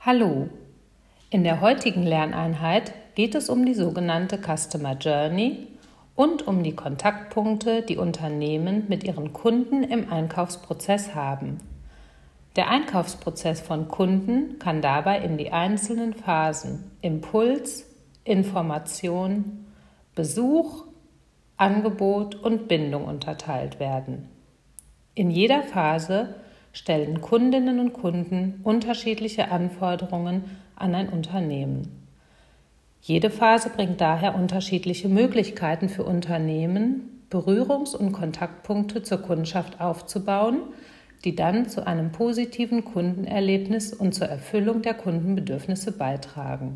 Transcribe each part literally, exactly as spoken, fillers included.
Hallo, in der heutigen Lerneinheit geht es um die sogenannte Customer Journey und um die Kontaktpunkte, die Unternehmen mit ihren Kunden im Einkaufsprozess haben. Der Einkaufsprozess von Kunden kann dabei in die einzelnen Phasen Impuls, Information, Besuch, Angebot und Bindung unterteilt werden. In jeder Phase stellen Kundinnen und Kunden unterschiedliche Anforderungen an ein Unternehmen. Jede Phase bringt daher unterschiedliche Möglichkeiten für Unternehmen, Berührungs- und Kontaktpunkte zur Kundschaft aufzubauen, die dann zu einem positiven Kundenerlebnis und zur Erfüllung der Kundenbedürfnisse beitragen.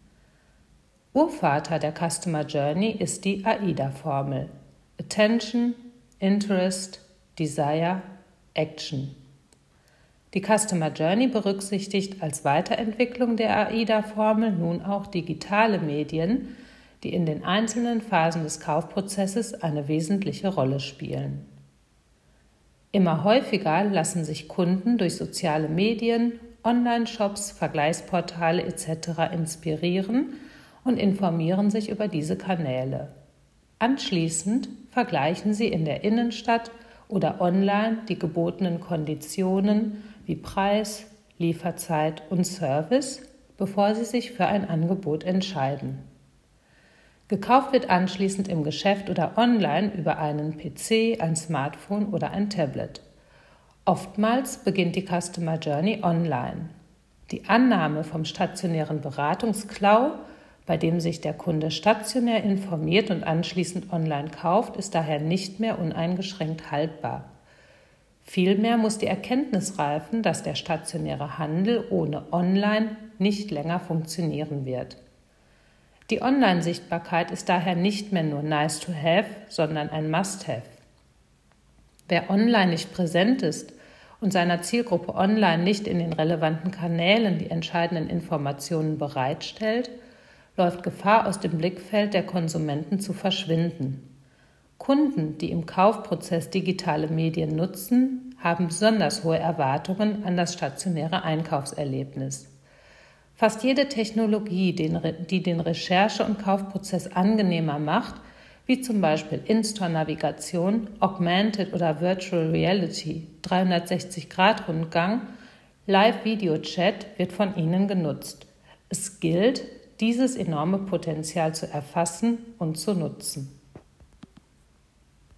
Urvater der Customer Journey ist die AIDA-Formel: Attention, Interest, Desire, Action. Die Customer Journey berücksichtigt als Weiterentwicklung der AIDA-Formel nun auch digitale Medien, die in den einzelnen Phasen des Kaufprozesses eine wesentliche Rolle spielen. Immer häufiger lassen sich Kunden durch soziale Medien, Online-Shops, Vergleichsportale et cetera inspirieren und informieren sich über diese Kanäle. Anschließend vergleichen sie in der Innenstadt oder online die gebotenen Konditionen wie Preis, Lieferzeit und Service, bevor sie sich für ein Angebot entscheiden. Gekauft wird anschließend im Geschäft oder online über einen P C, ein Smartphone oder ein Tablet. Oftmals beginnt die Customer Journey online. Die Annahme vom stationären Beratungsklau, bei dem sich der Kunde stationär informiert und anschließend online kauft, ist daher nicht mehr uneingeschränkt haltbar. Vielmehr muss die Erkenntnis reifen, dass der stationäre Handel ohne Online nicht länger funktionieren wird. Die Online-Sichtbarkeit ist daher nicht mehr nur nice to have, sondern ein Must-have. Wer online nicht präsent ist und seiner Zielgruppe online nicht in den relevanten Kanälen die entscheidenden Informationen bereitstellt, läuft Gefahr, aus dem Blickfeld der Konsumenten zu verschwinden. Kunden, die im Kaufprozess digitale Medien nutzen, haben besonders hohe Erwartungen an das stationäre Einkaufserlebnis. Fast jede Technologie, die den Recherche- und Kaufprozess angenehmer macht, wie zum Beispiel In-Store-Navigation, Augmented oder Virtual Reality, dreihundertsechzig Grad Rundgang, Live-Video-Chat, wird von ihnen genutzt. Es gilt, dieses enorme Potenzial zu erfassen und zu nutzen.